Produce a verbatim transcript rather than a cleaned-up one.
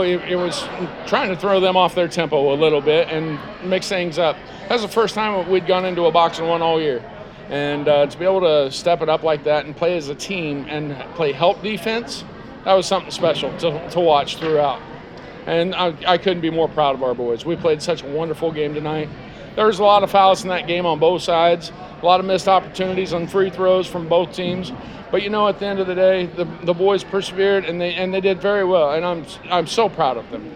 It, it was trying to throw them off their tempo a little bit and mix things up. That's the first time we'd gone into a box and one all year. And uh, to be able to step it up like that and play as a team and play help defense, that was something special to, to watch throughout. And I, I couldn't be more proud of our boys. We played such a wonderful game tonight. There was a lot of fouls in that game on both sides, a lot of missed opportunities on free throws from both teams. But you know, at the end of the day, the, the boys persevered and they and they did very well, and I'm I'm so proud of them.